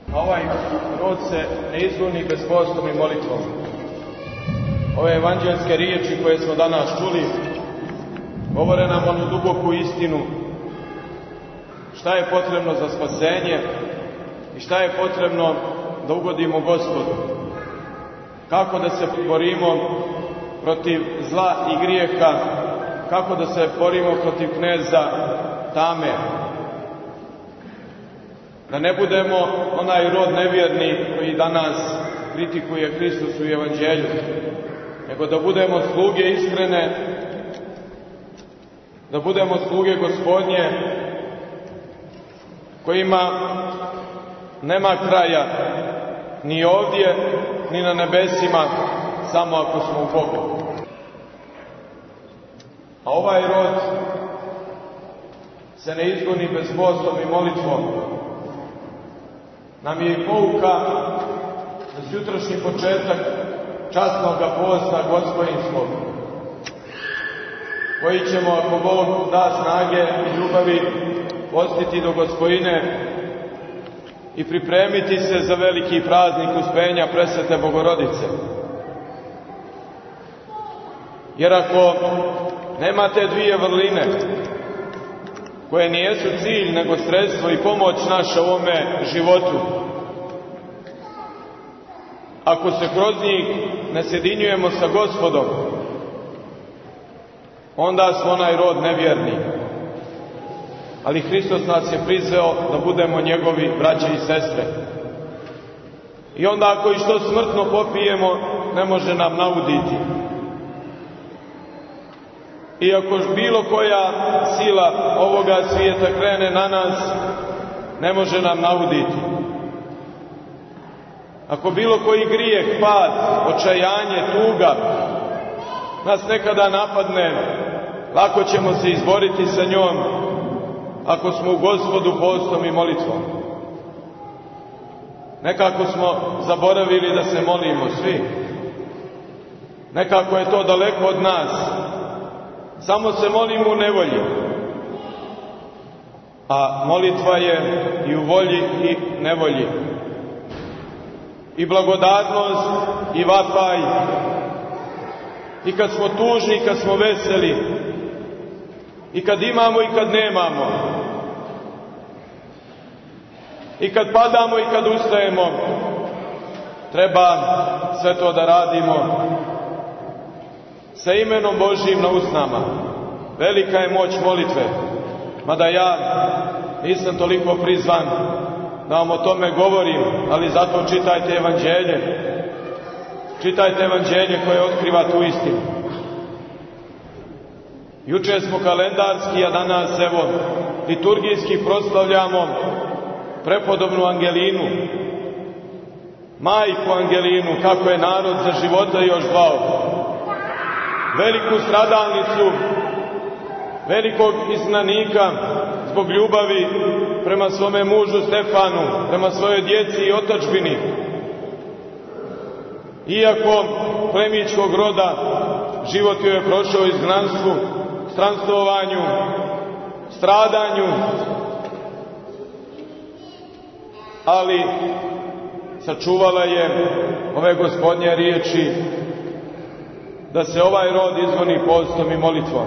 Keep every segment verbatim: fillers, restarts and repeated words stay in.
A ovaj rod se ne izgoni bez postom i molitvom. Ove evanđelske riječi koje smo danas čuli govore nam onu duboku istinu šta je potrebno za spasenje i šta je potrebno da ugodimo Gospodu. Kako da se borimo protiv zla i grijeha, kako da se borimo protiv kneza tame. Da ne budemo onaj rod nevjerni koji danas kritikuje Hristos u evanđelju, nego da budemo sluge iskrene, da budemo sluge Gospodnje, kojima nema kraja ni ovdje, ni na nebesima, samo ako smo u Bogu. A ovaj rod se ne izgoni bez postom i molitvom. Nam je i pouka za sutrašnji početak časnog posta Gospodinskog, koji ćemo, ako Bog da snage i ljubavi, postiti do Gospodine i pripremiti se za veliki praznik Uspenja Presvete Bogorodice. Jer ako nema te dvije vrline, koje nijesu cilj, nego sredstvo i pomoć naša u ovome životu, ako se kroz njih ne sjedinjujemo sa Gospodom, onda smo onaj rod nevjerni. Ali Hristos nas je prizveo da budemo njegovi braće i sestre. I onda ako i što smrtno popijemo, ne može nam nauditi. I ako bilo koja sila ovoga svijeta krene na nas, ne može nam nauditi. Ako bilo koji grijeh, pad, očajanje, tuga nas nekada napadne, lako ćemo se izboriti sa njom ako smo u Gospodu postom i molitvom. Nekako smo zaboravili da se molimo svi. Nekako je to daleko od nas. Samo se molimo u nevolji. A molitva je i u volji i nevolji. I blagodarnost i vapaj. I kad smo tužni, i kad smo veseli. I kad imamo i kad nemamo. I kad padamo i kad ustajemo. Treba sve to da radimo sa imenom Božjim na usnama. Velika je moć molitve. Mada ja nisam toliko prizvan da vam o tome govorim, ali zato čitajte evanđelje. Čitajte evanđelje koje otkriva tu istinu. Juče smo kalendarski, a danas evo liturgijski proslavljamo prepodobnu Angelinu, majku Angelinu, kako je narod za života još zvao. Veliku stradalnicu, velikog izgnanika zbog ljubavi prema svome mužu Stefanu, prema svojoj djeci i otadžbini. Iako plemićkog roda, život joj je prošao izgnanstvu, stranstovanju, stradanju, ali sačuvala je ove Gospodnje riječi da se ovaj rod izgoni postom i molitvom.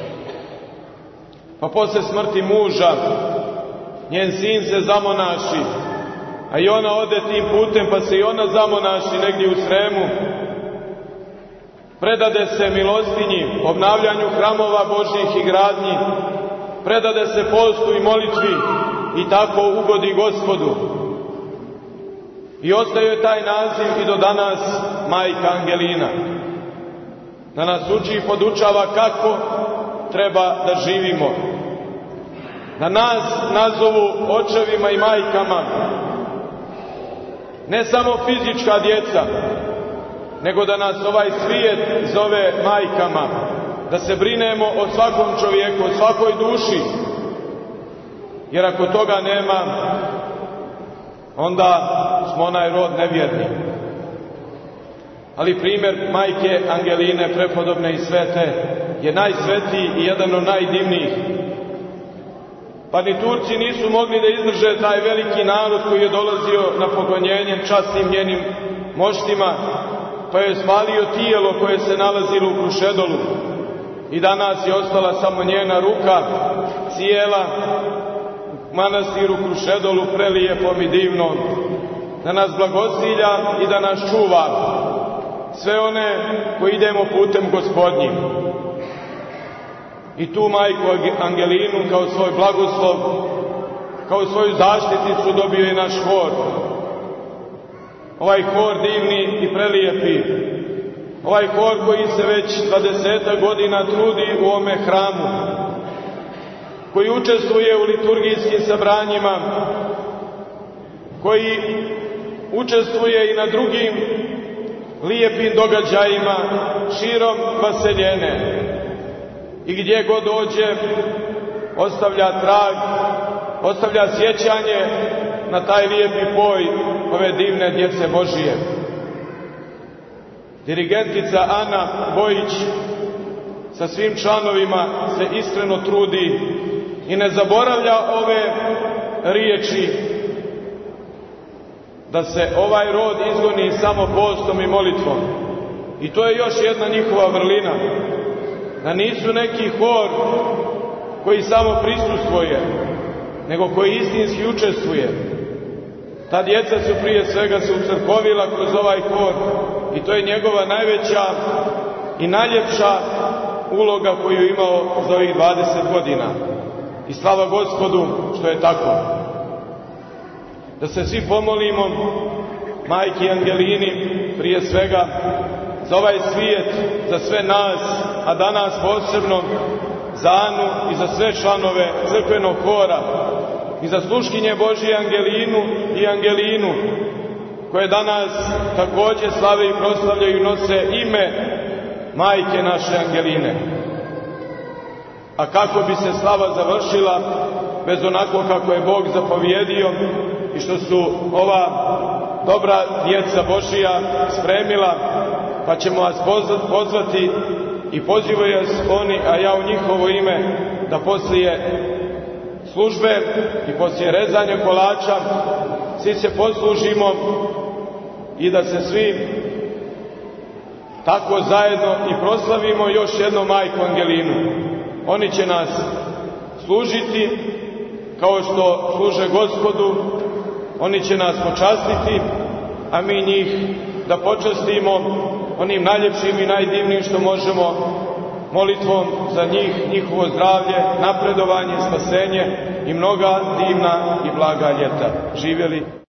Pa posle smrti muža njen sin se zamonaši, a i ona ode tim putem, pa se i ona zamonaši negdje u Sremu. Predade se milostinji, obnavljanju hramova Božjih i gradnji, predade se postu i molitvi i tako ugodi Gospodu. I ostaje taj naziv i do danas majka Angelina. Da nas uči i podučava kako treba da živimo. Da nas nazovu očevima i majkama, ne samo fizička djeca, nego da nas ovaj svijet zove majkama, da se brinemo o svakom čovjeku, o svakoj duši, jer ako toga nema, onda smo onaj rod nevjerni. Ali primjer majke Angeline, prepodobne i svete, je najsvetiji i jedan od najdivnijih. Pa ni Turci nisu mogli da izdrže taj veliki narod koji je dolazio na poklonjenje časnim njenim moštima, pa je spalio tijelo koje se nalazilo u Krušedolu. I danas je ostala samo njena ruka, cijela u manastiru Krušedolu, prelijepom i divnom, da nas blagosilja i da nas čuva sve one koji idemo putem Gospodnjim. I tu majku Angelinu kao svoj blagoslov, kao svoju zaštitnicu dobio je naš hor. Ovaj hor divni i prelijepi, ovaj hor koji se već dvadeset godina trudi u ovome hramu, koji učestvuje u liturgijskim sabranjima, koji učestvuje i na drugim lijepim događajima širom Vaseljene. I gdje god dođe, ostavlja trag, ostavlja sjećanje na taj lijepi poj ove divne djece Božije. Dirigentica Ana Bojić sa svim članovima se iskreno trudi i ne zaboravlja ove riječi da se ovaj rod izgoni samo postom i molitvom. I to je još jedna njihova vrlina, da nisu neki hor koji samo prisustvuje, nego koji istinski učestvuje. Ta djeca su prije svega se ucrkovila kroz ovaj hor i to je njegova najveća i najljepša uloga koju je imao za ovih dvadeset godina. I slava Gospodu što je tako. Da se svi pomolimo majki Angelini prije svega za ovaj svijet, za sve nas, a danas posebno za Anu i za sve članove crkvenog hora i za sluškinje Božije Angelinu i Angelinu, koje danas također slave i proslavljaju, nose ime majke naše Angeline. A kako bi se slava završila bez onako kako je Bog zapovjedio i što su ova dobra djeca Božija spremila, pa ćemo vas pozvati i pozivaju vas oni, a ja u njihovo ime, da poslije službe i poslije rezanja kolača svi se poslužimo i da se svi tako zajedno i proslavimo još jednom majku Angelinu. Oni će nas služiti kao što služe Gospodu, oni će nas počastiti, a mi njih da počastimo onim najljepšim i najdivnijim što možemo, molitvom za njih, njihovo zdravlje, napredovanje, spasenje i mnoga divna i blaga ljeta. Živjeli!